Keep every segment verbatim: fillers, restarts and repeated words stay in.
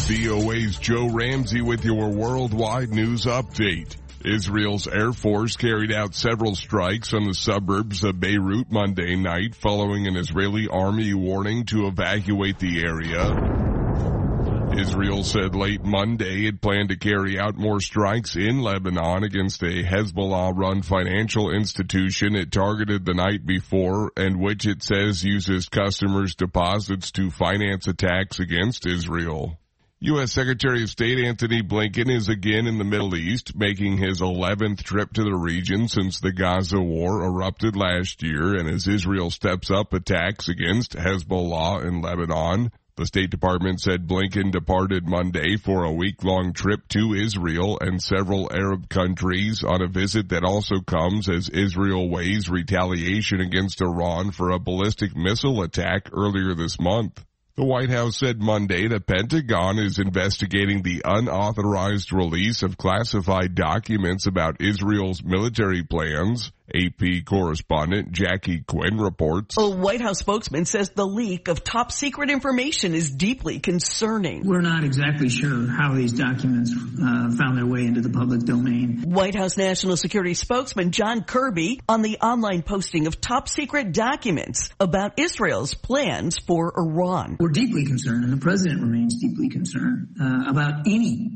V O A's Joe Ramsey with your worldwide news update. Israel's Air Force carried out several strikes on the suburbs of Beirut Monday night following an Israeli army warning to evacuate the area. Israel said late Monday it planned to carry out more strikes in Lebanon against a Hezbollah-run financial institution it targeted the night before and which it says uses customers' deposits to finance attacks against Israel. U S Secretary of State Antony Blinken is again in the Middle East, making his eleventh trip to the region since the Gaza war erupted last year and as Israel steps up attacks against Hezbollah in Lebanon. The State Department said Blinken departed Monday for a week-long trip to Israel and several Arab countries on a visit that also comes as Israel weighs retaliation against Iran for a ballistic missile attack earlier this month. The White House said Monday the Pentagon is investigating the unauthorized release of classified documents about Israel's military plans. A P correspondent Jackie Quinn reports. A White House spokesman says the leak of top secret information is deeply concerning. We're not exactly sure how these documents uh, found their way into the public domain. White House National Security spokesman John Kirby on the online posting of top secret documents about Israel's plans for Iran. We're deeply concerned, and the president remains deeply concerned uh, about any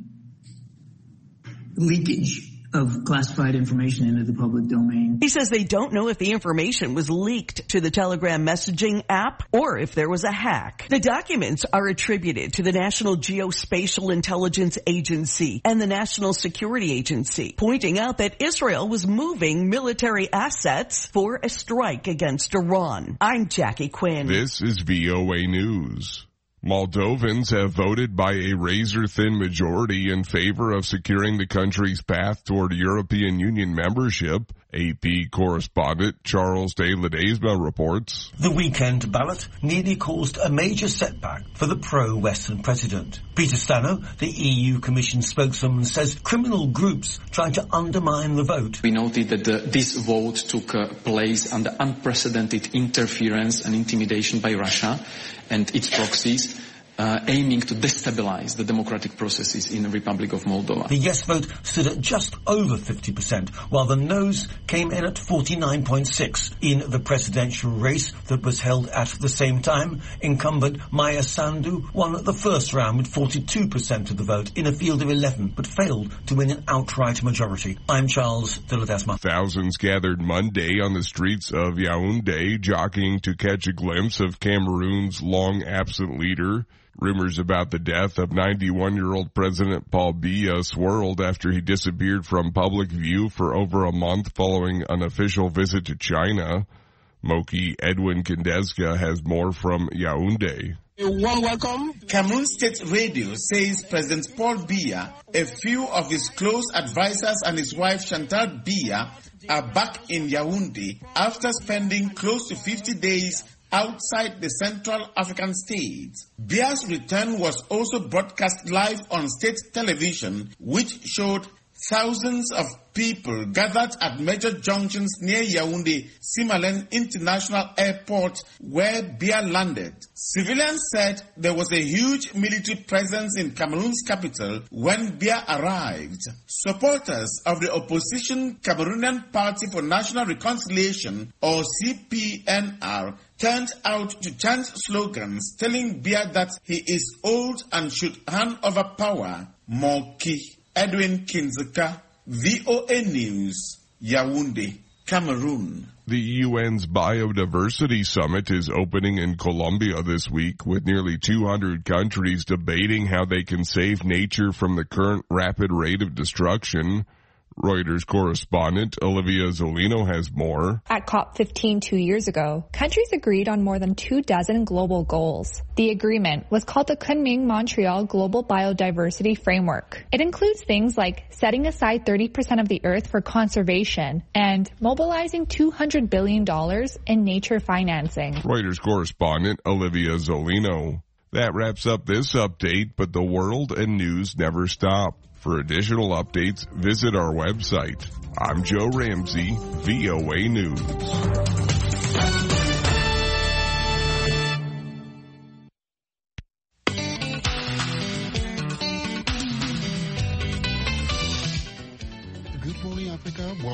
leakage of classified information into the public domain. He says they don't know if the information was leaked to the Telegram messaging app or if there was a hack. The documents are attributed to the National Geospatial Intelligence Agency and the National Security Agency, pointing out that Israel was moving military assets for a strike against Iran. I'm Jackie Quinn. This is V O A News. Moldovans have voted by a razor-thin majority in favor of securing the country's path toward European Union membership. A P correspondent Charles de Ledesma reports. The weekend ballot nearly caused a major setback for the pro-Western president. Peter Stano, the E U Commission spokesman, says criminal groups tried to undermine the vote. We noted that the, this vote took uh, place under unprecedented interference and intimidation by Russia and its proxies, uh, aiming to destabilize the democratic processes in the Republic of Moldova. The yes vote stood at just over fifty percent, while the no's came in at forty-nine point six. In the presidential race that was held at the same time, incumbent Maya Sandu won the first round with forty-two percent of the vote in a field of eleven, but failed to win an outright majority. I'm Charles de Ledesma. Thousands gathered Monday on the streets of Yaoundé, jockeying to catch a glimpse of Cameroon's long-absent leader. Rumors about the death of ninety-one-year-old President Paul Biya swirled after he disappeared from public view for over a month following an official visit to China. Moki Edwin Kindezka has more from Yaoundé. A warm welcome. Cameroon State Radio says President Paul Biya, a few of his close advisors and his wife Chantal Biya are back in Yaoundé after spending close to fifty days outside the Central African state. Biya's return was also broadcast live on state television, which showed thousands of people gathered at major junctions near Yaoundé Simalène International Airport where Biya landed. Civilians said there was a huge military presence in Cameroon's capital when Biya arrived. Supporters of the opposition Cameroonian Party for National Reconciliation, or C P N R, turned out to chant slogans telling Biya that he is old and should hand over power. Moki Edwin Kinzeka, V O A News, Yaoundé, Cameroon. The U N's Biodiversity Summit is opening in Colombia this week with nearly two hundred countries debating how they can save nature from the current rapid rate of destruction. Reuters correspondent Olivia Zolino has more. At COP fifteen two years ago, countries agreed on more than two dozen global goals. The agreement was called the Kunming-Montreal Global Biodiversity Framework. It includes things like setting aside thirty percent of the earth for conservation and mobilizing two hundred billion dollars in nature financing. Reuters correspondent Olivia Zolino. That wraps up this update, but the world and news never stop. For additional updates, visit our website. I'm Joe Ramsey, V O A News.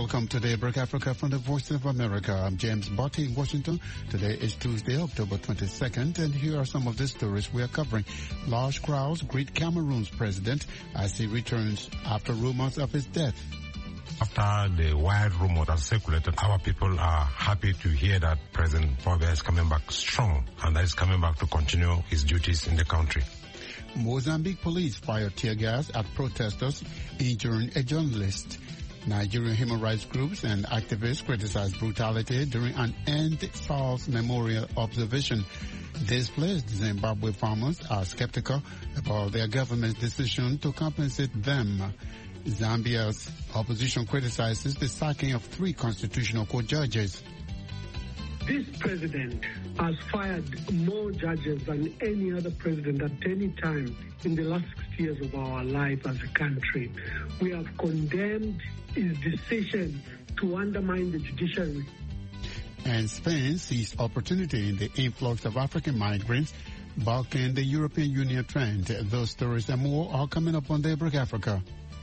Welcome to Daybreak Africa from the Voice of America. I'm James Botti in Washington. Today is Tuesday, October twenty-second, and here are some of the stories we are covering. Large crowds greet Cameroon's president as he returns after rumors of his death. After the wild rumor that circulated, our people are happy to hear that President Paul Biya is coming back strong and that he's coming back to continue his duties in the country. Mozambique police fired tear gas at protesters, injuring a journalist. Nigerian human rights groups and activists criticized brutality during an End SARS memorial observation. Displaced Zimbabwe farmers are skeptical about their government's decision to compensate them. Zambia's opposition criticizes the sacking of three constitutional court judges. This president has fired more judges than any other president at any time in the last sixty years of our life as a country. We have condemned his decision to undermine the judiciary. And Spain sees opportunity in the influx of African migrants, bulking the European Union trend. Those stories and more are coming up on Daybreak Africa.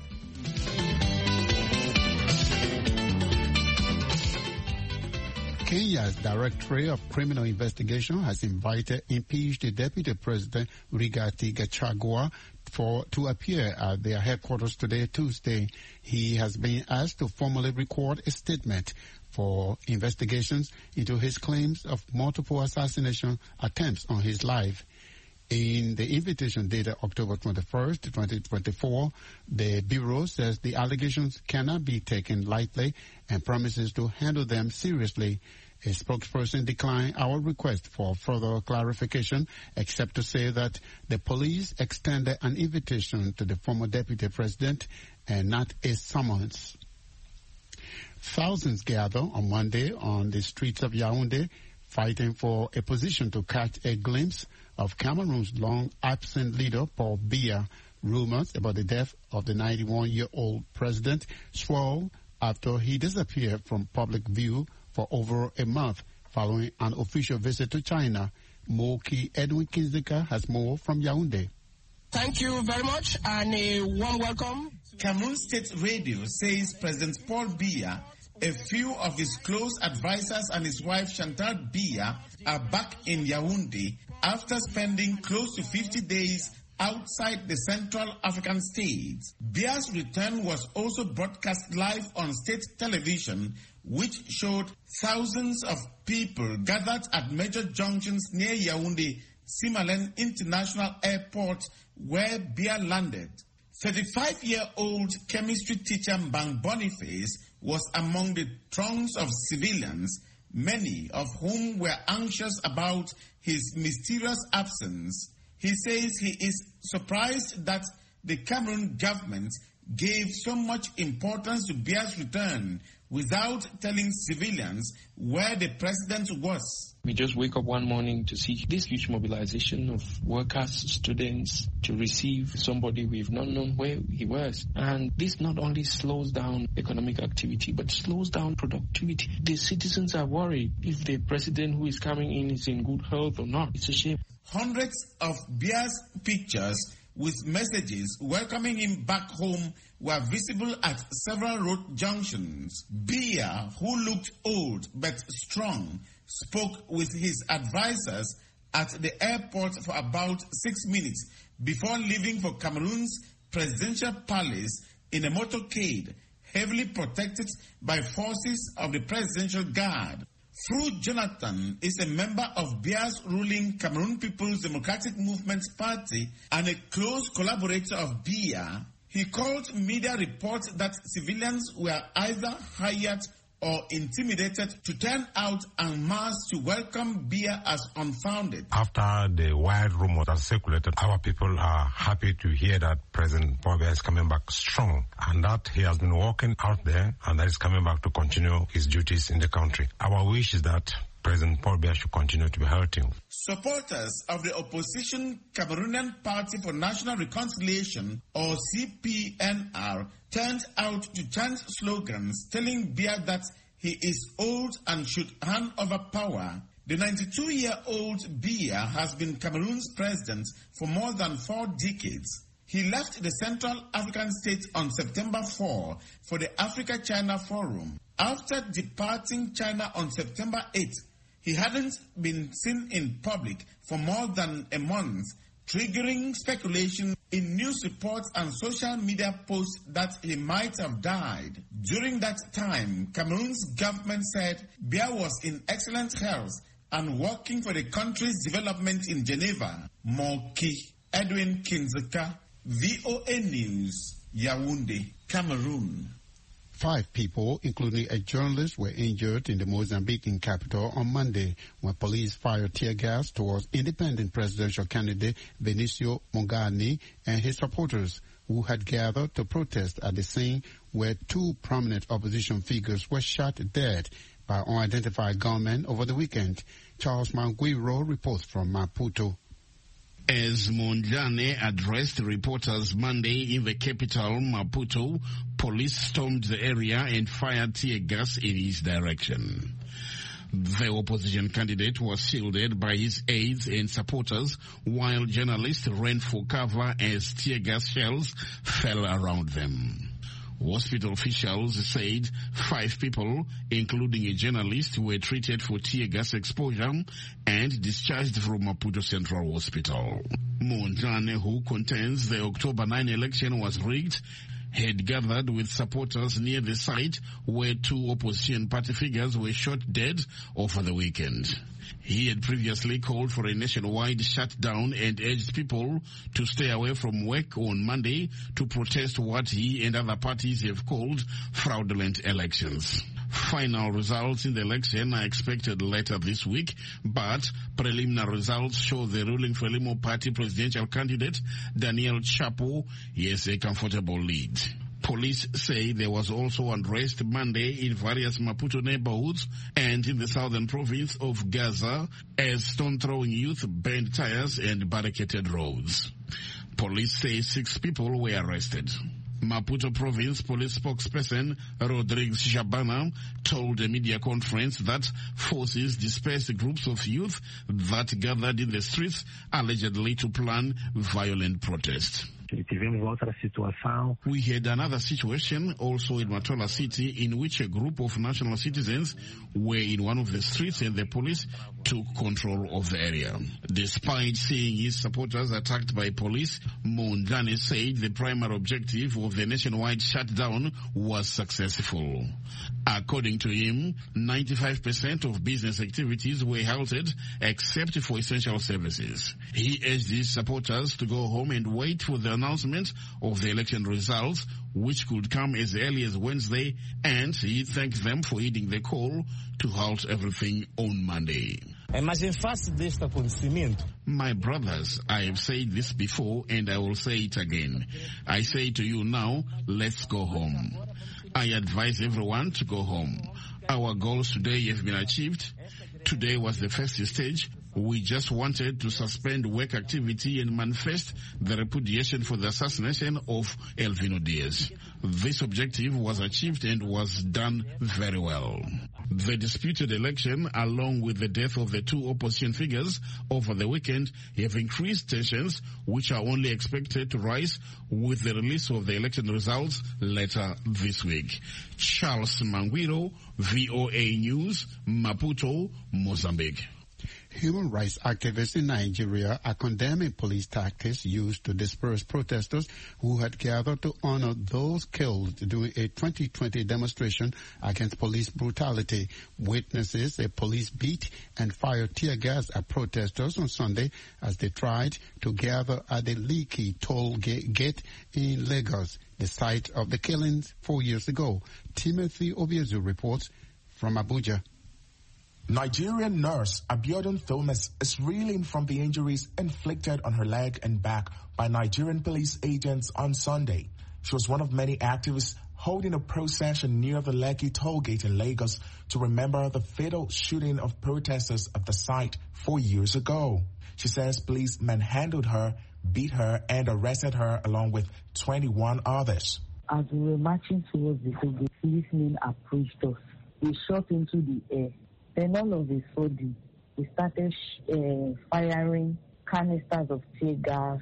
Kenya's Directorate of Criminal Investigation has invited impeached Deputy President Rigathi Gachagua for to appear at their headquarters today, Tuesday. He has been asked to formally record a statement for investigations into his claims of multiple assassination attempts on his life. In the invitation dated October twenty-first, twenty twenty-four, the Bureau says the allegations cannot be taken lightly and promises to handle them seriously. A spokesperson declined our request for further clarification, except to say that the police extended an invitation to the former deputy president and not a summons. Thousands gather on Monday on the streets of Yaoundé, fighting for a position to catch a glimpse of Cameroon's long-absent leader, Paul Biya. Rumors about the death of the ninety-one-year-old president swirled after he disappeared from public view for over a month following an official visit to China. Moki Edwin Kinzika has more from Yaoundé. Thank you very much and a warm welcome. Cameroon State Radio says President Paul Biya, a few of his close advisors and his wife Chantal Biya are back in Yaoundé after spending close to fifty days outside the Central African states. Biya's return was also broadcast live on state television, which showed thousands of people gathered at major junctions near Yaoundé Simalen International Airport, where Biya landed. thirty-five-year-old chemistry teacher Mbang Boniface was among the throngs of civilians, many of whom were anxious about his mysterious absence. He says he is surprised that the Cameroon government gave so much importance to Biya's return without telling civilians where the president was. We just wake up one morning to see this huge mobilization of workers, students, to receive somebody we've not known where he was. And this not only slows down economic activity, but slows down productivity. The citizens are worried if the president who is coming in is in good health or not. It's a shame. Hundreds of Biya's pictures with messages welcoming him back home were visible at several road junctions. Biya, who looked old but strong, spoke with his advisors at the airport for about six minutes before leaving for Cameroon's presidential palace in a motorcade heavily protected by forces of the presidential guard. Fru Jonathan is a member of Biya's ruling Cameroon People's Democratic Movement Party and a close collaborator of Biya. He called media reports that civilians were either hired or intimidated to turn out en masse to welcome Biya as unfounded. After the wild rumor that circulated, our people are happy to hear that President Paul Biya is coming back strong and that he has been working out there and that he's coming back to continue his duties in the country. Our wish is that President Paul Biya should continue to be healthy. Supporters of the opposition Cameroonian Party for National Reconciliation, or C P N R, turned out to chant slogans telling Biya that he is old and should hand over power. The ninety-two-year-old Biya has been Cameroon's president for more than four decades. He left the Central African States on September fourth for the Africa-China Forum. After departing China on September eighth, he hadn't been seen in public for more than a month, triggering speculation in news reports and social media posts that he might have died. During that time, Cameroon's government said Biya was in excellent health and working for the country's development in Geneva. Moki Edwin Kinzeka, V O A News, Yaoundé, Cameroon. Five people, including a journalist, were injured in the Mozambican capital on Monday when police fired tear gas towards independent presidential candidate Benicio Mogani and his supporters, who had gathered to protest at the scene where two prominent opposition figures were shot dead by unidentified gunmen over the weekend. Charles Manguiro reports from Maputo. As Mondlane addressed reporters Monday in the capital, Maputo, police stormed the area and fired tear gas in his direction. The opposition candidate was shielded by his aides and supporters, while journalists ran for cover as tear gas shells fell around them. Hospital officials said five people, including a journalist, were treated for tear gas exposure and discharged from Maputo Central Hospital. Mondlane, who contends the October ninth election was rigged, had gathered with supporters near the site where two opposition party figures were shot dead over the weekend. He had previously called for a nationwide shutdown and urged people to stay away from work on Monday to protest what he and other parties have called fraudulent elections. Final results in the election are expected later this week, but preliminary results show the ruling Frelimo Party presidential candidate Daniel Chapo has a comfortable lead. Police say there was also unrest Monday in various Maputo neighborhoods and in the southern province of Gaza as stone-throwing youth burned tires and barricaded roads. Police say six people were arrested. Maputo Province Police spokesperson Rodrigues Shabana told a media conference that forces dispersed groups of youth that gathered in the streets allegedly to plan violent protest. We had another situation also in Matola City in which a group of national citizens were in one of the streets and the police took control of the area. Despite seeing his supporters attacked by police, Mondlane said the primary objective of the nationwide shutdown was successful. According to him, ninety-five percent of business activities were halted except for essential services. He urged his supporters to go home and wait for the announcement of the election results, which could come as early as Wednesday, and he thanked them for heeding the call to halt everything on Monday. My brothers, I have said this before and I will say it again. I say to you now, let's go home. I advise everyone to go home. Our goals today have been achieved. Today was the first stage. We just wanted to suspend work activity and manifest the repudiation for the assassination of Elvino Diaz. This objective was achieved and was done very well. The disputed election, along with the death of the two opposition figures over the weekend, have increased tensions, which are only expected to rise with the release of the election results later this week. Charles Manguiro, V O A News, Maputo, Mozambique. Human rights activists in Nigeria are condemning police tactics used to disperse protesters who had gathered to honor those killed during a twenty twenty demonstration against police brutality. Witnesses a police beat and fired tear gas at protesters on Sunday as they tried to gather at the Lekki toll gate in Lagos, the site of the killings four years ago. Timothy Obiezu reports from Abuja. Nigerian nurse Abiodun Thomas is reeling from the injuries inflicted on her leg and back by Nigerian police agents on Sunday. She was one of many activists holding a procession near the Lekki toll gate in Lagos to remember the fatal shooting of protesters at the site four years ago. She says police manhandled her, beat her, and arrested her along with twenty-one others. As we were marching towards the toll gate, policemen approached us. They shot into the air. Then all of a sudden, we started uh, firing canisters of tear gas,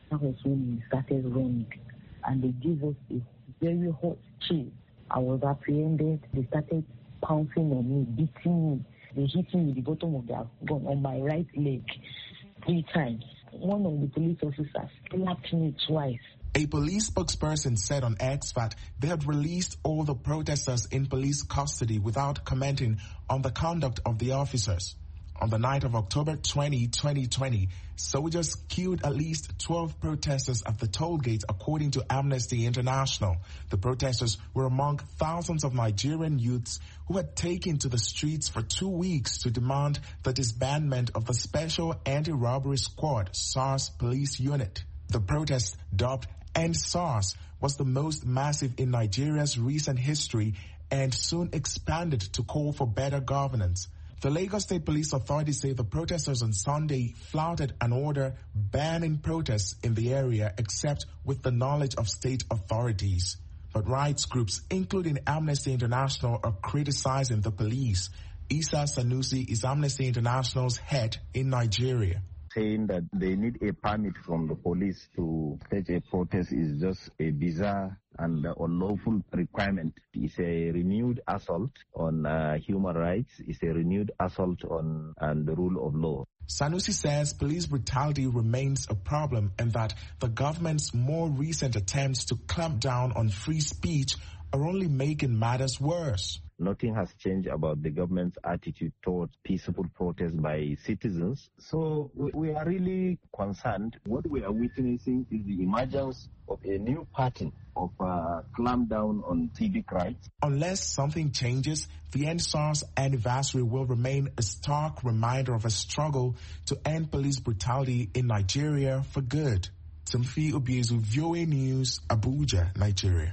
That was when we started running. And they gave us a very hot chill. I was apprehended. They started pouncing on me, beating me. They hit me with the bottom of their gun on my right leg three times. One of the police officers slapped me twice. A police spokesperson said on X that they had released all the protesters in police custody without commenting on the conduct of the officers. On the night of October twentieth, twenty twenty, soldiers killed at least twelve protesters at the toll gate, according to Amnesty International. The protesters were among thousands of Nigerian youths who had taken to the streets for two weeks to demand the disbandment of the Special Anti-Robbery Squad, SARS police unit. The protest, dubbed End SARS, was the most massive in Nigeria's recent history and soon expanded to call for better governance. The Lagos State Police Authority say the protesters on Sunday flouted an order banning protests in the area except with the knowledge of state authorities. But rights groups, including Amnesty International, are criticizing the police. Isa Sanusi is Amnesty International's head in Nigeria. Saying that they need a permit from the police to stage a protest is just a bizarre and unlawful requirement. It's a renewed assault on uh, human rights. It's a renewed assault on, on the rule of law. Sanusi says police brutality remains a problem and that the government's more recent attempts to clamp down on free speech are only making matters worse. Nothing has changed about the government's attitude towards peaceful protest by citizens. So we, we are really concerned. What we are witnessing is the emergence of a new pattern of uh, clamp down on civic rights. Unless something changes, the End SARS anniversary will remain a stark reminder of a struggle to end police brutality in Nigeria for good. Timothy Obiezu, V O A News, Abuja, Nigeria.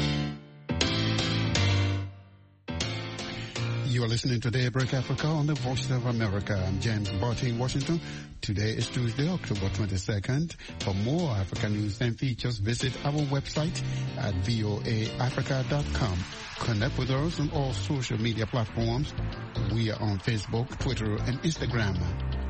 You are listening to Daybreak Africa on the Voice of America. I'm James Barty in Washington. Today is Tuesday, October twenty-second. For more African news and features, visit our website at voa africa dot com. Connect with us on all social media platforms. We are on Facebook, Twitter, and Instagram.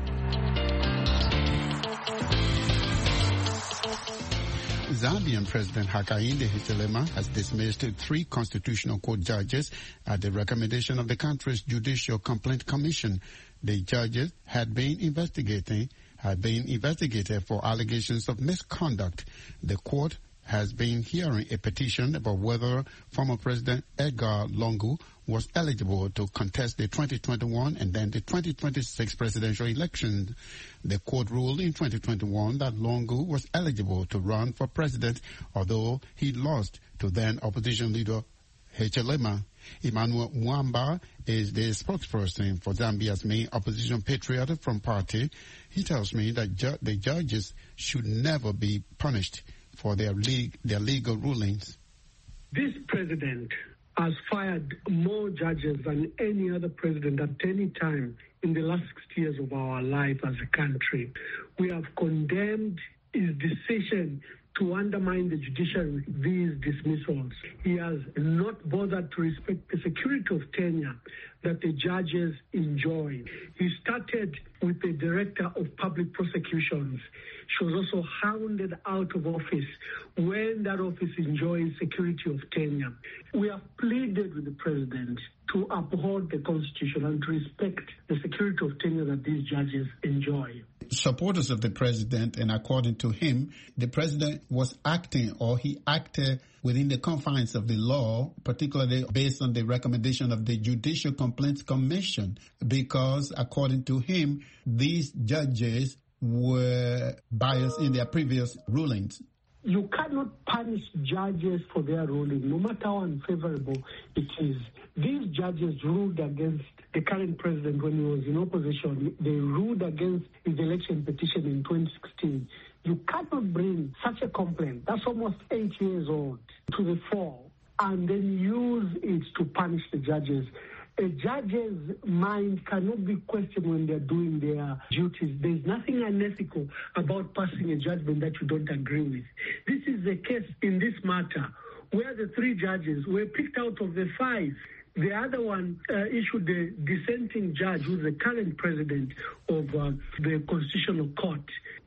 Zambian President Hakainde Hichilema has dismissed three Constitutional Court judges at the recommendation of the country's Judicial Complaint Commission. The judges had been investigating had been investigated for allegations of misconduct. The court has been hearing a petition about whether former President Edgar Lungu was eligible to contest the twenty twenty-one and then the twenty twenty-six presidential election. The court ruled in twenty twenty-one that Lungu was eligible to run for president, although he lost to then opposition leader Hichilema. Emmanuel Mwamba is the spokesperson for Zambia's main opposition patriot from party. He tells me that ju- the judges should never be punished for their, le- their legal rulings. This president has fired more judges than any other president at any time in the last sixty years of our life as a country. We have condemned his decision to undermine the judiciary with these dismissals. He has not bothered to respect the security of tenure that the judges enjoy. He started with the director of public prosecutions. She was also hounded out of office when that office enjoys security of tenure. We have pleaded with the president to uphold the Constitution and to respect the security of tenure that these judges enjoy. Supporters of the president, and according to him, the president was acting or he acted within the confines of the law, particularly based on the recommendation of the Judicial Complaints Commission, because according to him, these judges were biased in their previous rulings. You cannot punish judges for their ruling, no matter how unfavorable it is. These judges ruled against the current president when he was in opposition. They ruled against his election petition in twenty sixteen. You cannot bring such a complaint, that's almost eight years old, to the fore, and then use it to punish the judges. A judge's mind cannot be questioned when they're doing their duties. There's nothing unethical about passing a judgment that you don't agree with. This is the case in this matter, where the three judges were picked out of the five. The other one uh, issued a dissenting judge, who's the current president of uh, the Constitutional Court.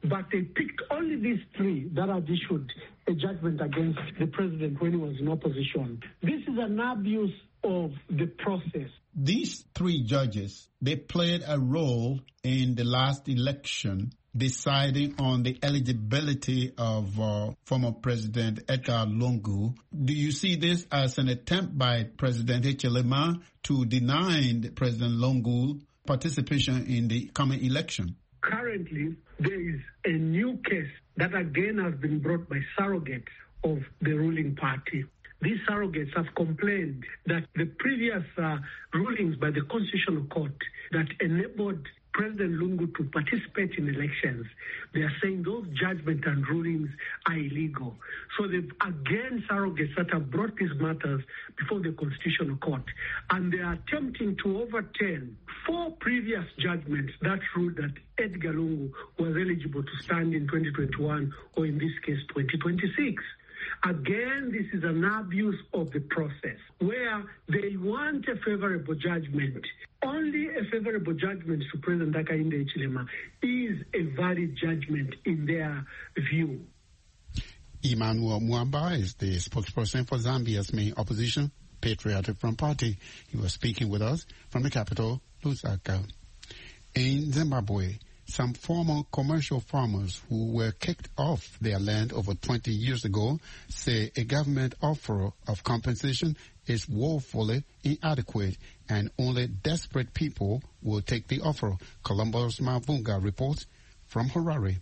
but they picked only these three that had issued a judgment against the president when he was in opposition. This is an abuse of the process. These three judges, they played a role in the last election, deciding on the eligibility of uh, former President Edgar Lungu. Do you see this as an attempt by President Hichilema to deny President Lungu participation in the coming election? Currently, there is a new case that again has been brought by surrogates of the ruling party. These surrogates have complained that the previous uh, rulings by the Constitutional Court that enabled President Lungu to participate in elections, they are saying those judgments and rulings are illegal. So they've again surrogates that have brought these matters before the Constitutional Court, and they are attempting to overturn four previous judgments that ruled that Edgar Lungu was eligible to stand in twenty twenty-one, or in this case twenty twenty-six. Again, this is an abuse of the process where they want a favorable judgment. Only a favorable judgment to President Hakainde Hichilema is a valid judgment in their view. Emmanuel Mwamba is the spokesperson for Zambia's main opposition, Patriotic Front Party. He was speaking with us from the capital, Lusaka. In Zimbabwe, some former commercial farmers who were kicked off their land over twenty years ago say a government offer of compensation is woefully inadequate and only desperate people will take the offer. Columbus Mavunga reports from Harare.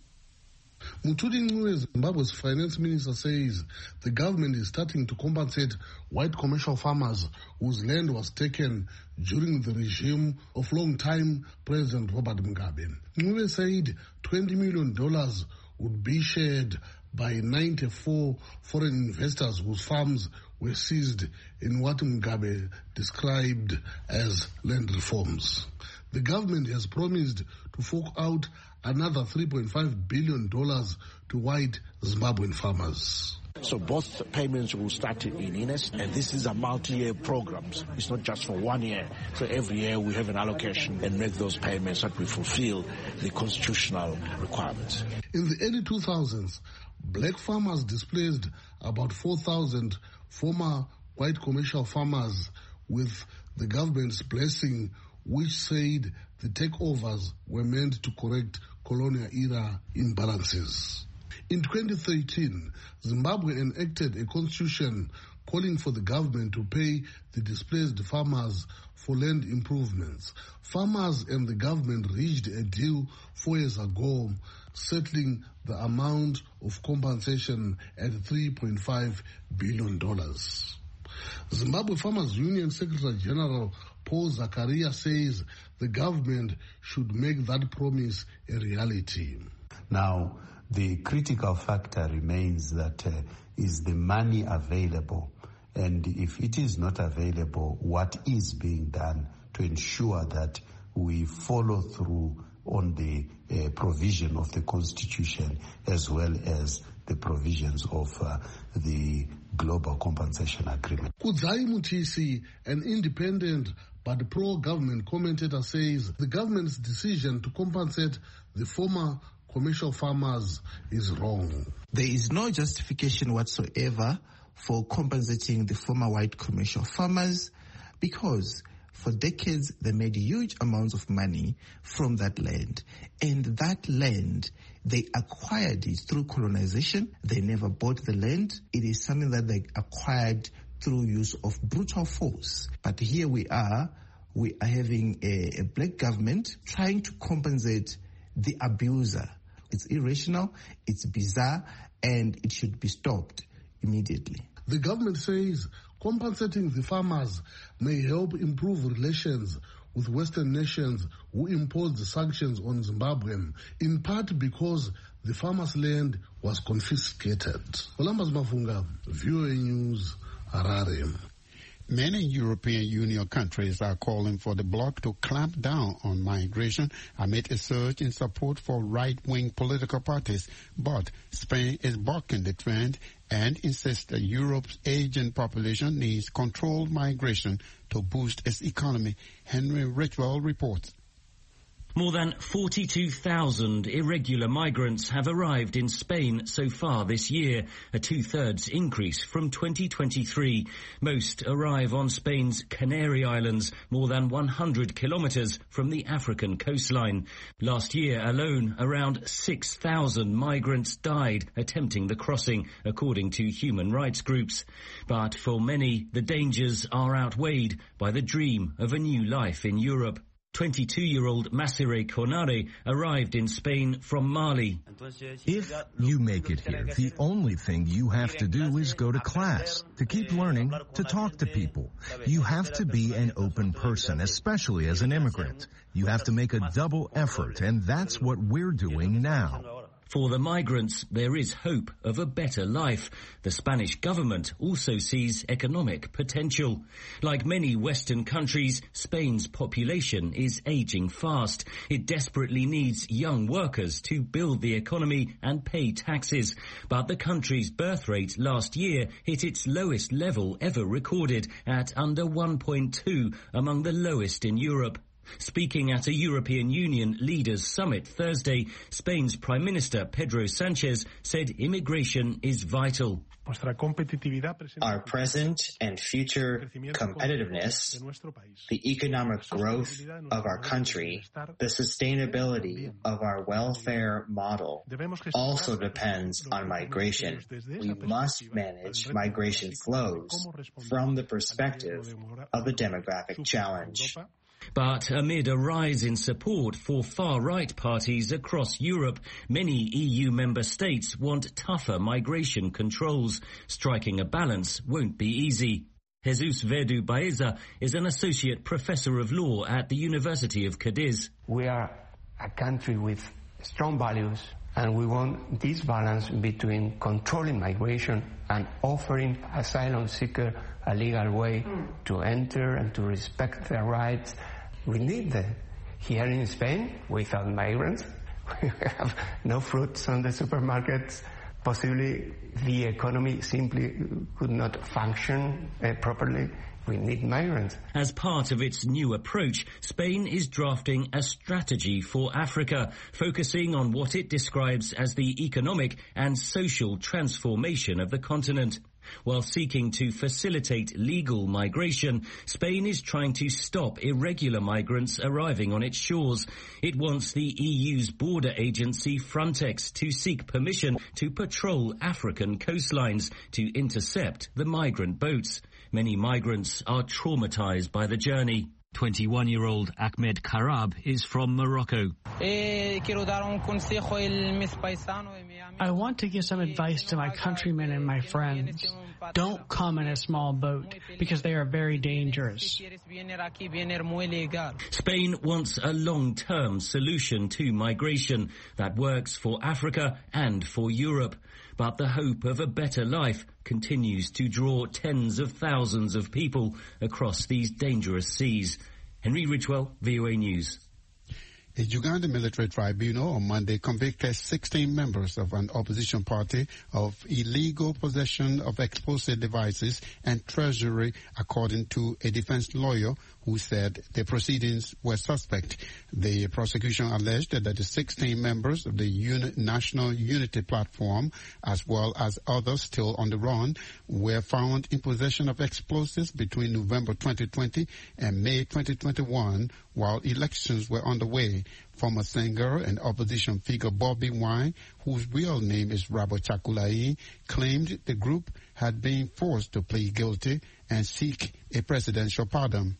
Mutudi Ncube, Zimbabwe's finance minister, says the government is starting to compensate white commercial farmers whose land was taken during the regime of long-time President Robert Mugabe. Ncube said twenty million dollars would be shared by ninety-four foreign investors whose farms were seized in what Mugabe described as land reforms. The government has promised to fork out another three point five billion dollars to white Zimbabwean farmers. So both payments will start in earnest, and this is a multi-year program. It's not just for one year. So every year we have an allocation and make those payments that we fulfill the constitutional requirements. In the early two thousands, black farmers displaced about four thousand former white commercial farmers with the government's blessing, which said the takeovers were meant to correct colonial-era imbalances. In twenty thirteen, Zimbabwe enacted a constitution calling for the government to pay the displaced farmers for land improvements. Farmers and the government reached a deal four years ago, settling the amount of compensation at three point five billion dollars. Zimbabwe Farmers Union Secretary General Paul Zakaria says the government should make that promise a reality. Now, the critical factor remains that uh, is the money available, and if it is not available, what is being done to ensure that we follow through on the uh, provision of the Constitution as well as the provisions of uh, the Global Compensation Agreement. Kudzai Mutisi, an independent but pro-government commentator, says the government's decision to compensate the former commercial farmers is wrong. There is no justification whatsoever for compensating the former white commercial farmers because for decades they made huge amounts of money from that land, and that land they acquired it through colonization. They never bought the land. It is something that they acquired through use of brutal force. But here we are, we are having a, a black government trying to compensate the abuser. It's irrational, it's bizarre, and it should be stopped immediately. The government says compensating the farmers may help improve relations with Western nations who imposed the sanctions on Zimbabwe, in part because the farmers' land was confiscated. Columbus Mavunga, V O A News, Harare. Many European Union countries are calling for the bloc to clamp down on migration amid a surge in support for right-wing political parties. But Spain is bucking the trend and insists that Europe's aging population needs controlled migration to boost its economy. Henry Richwell reports. More than forty-two thousand irregular migrants have arrived in Spain so far this year, a two-thirds increase from twenty twenty-three. Most arrive on Spain's Canary Islands, more than one hundred kilometres from the African coastline. Last year alone, around six thousand migrants died attempting the crossing, according to human rights groups. But for many, the dangers are outweighed by the dream of a new life in Europe. twenty-two-year-old Masire Konare arrived in Spain from Mali. If you make it here, the only thing you have to do is go to class, to keep learning, to talk to people. You have to be an open person, especially as an immigrant. You have to make a double effort, and that's what we're doing now. For the migrants, there is hope of a better life. The Spanish government also sees economic potential. Like many Western countries, Spain's population is aging fast. It desperately needs young workers to build the economy and pay taxes. But the country's birth rate last year hit its lowest level ever recorded at under one point two, among the lowest in Europe. Speaking at a European Union leaders' summit Thursday, Spain's Prime Minister Pedro Sanchez said immigration is vital. Our present and future competitiveness, the economic growth of our country, the sustainability of our welfare model also depends on migration. We must manage migration flows from the perspective of the demographic challenge. But amid a rise in support for far-right parties across Europe, many E U member states want tougher migration controls. Striking a balance won't be easy. Jesus Verdu Baeza is an associate professor of law at the University of Cadiz. We are a country with strong values, and we want this balance between controlling migration and offering asylum seekers a legal way to enter and to respect their rights. We need that. Here in Spain, without migrants, we have no fruits on the supermarkets. Possibly the economy simply could not function uh, properly. We need migrants. As part of its new approach, Spain is drafting a strategy for Africa, focusing on what it describes as the economic and social transformation of the continent. While seeking to facilitate legal migration, Spain is trying to stop irregular migrants arriving on its shores. It wants the E U's border agency Frontex to seek permission to patrol African coastlines to intercept the migrant boats. Many migrants are traumatized by the journey. twenty-one-year-old Ahmed Karab is from Morocco. I want to give some advice to my countrymen and my friends. Don't come in a small boat because they are very dangerous. Spain wants a long-term solution to migration that works for Africa and for Europe. But the hope of a better life continues to draw tens of thousands of people across these dangerous seas. Henry Ridgewell, V O A News. A Uganda military tribunal on Monday convicted sixteen members of an opposition party of illegal possession of explosive devices and treasury, according to a defense lawyer who said the proceedings were suspect. The prosecution alleged that the sixteen members of the Uni- National Unity Platform, as well as others still on the run, were found in possession of explosives between November twenty twenty and May twenty twenty-one while elections were underway. Former singer and opposition figure Bobby Wine, whose real name is Rabo Chakulai, claimed the group had been forced to plead guilty and seek a presidential pardon.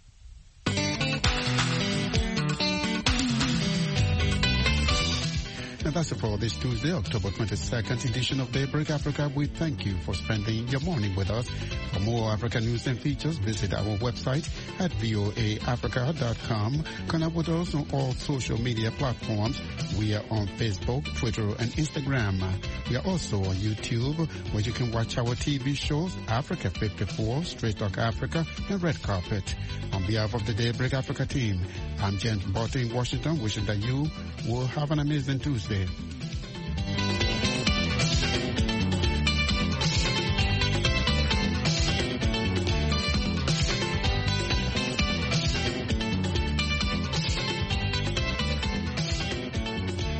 And that's it for this Tuesday, October twenty-second edition of Daybreak Africa. We thank you for spending your morning with us. For more African news and features, visit our website at voa africa dot com. Connect with us on all social media platforms. We are on Facebook, Twitter, and Instagram. We are also on YouTube, where you can watch our T V shows, Africa fifty-four, Straight Talk Africa, and Red Carpet. On behalf of the Daybreak Africa team, I'm Jen Barton in Washington, wishing that you will have an amazing Tuesday.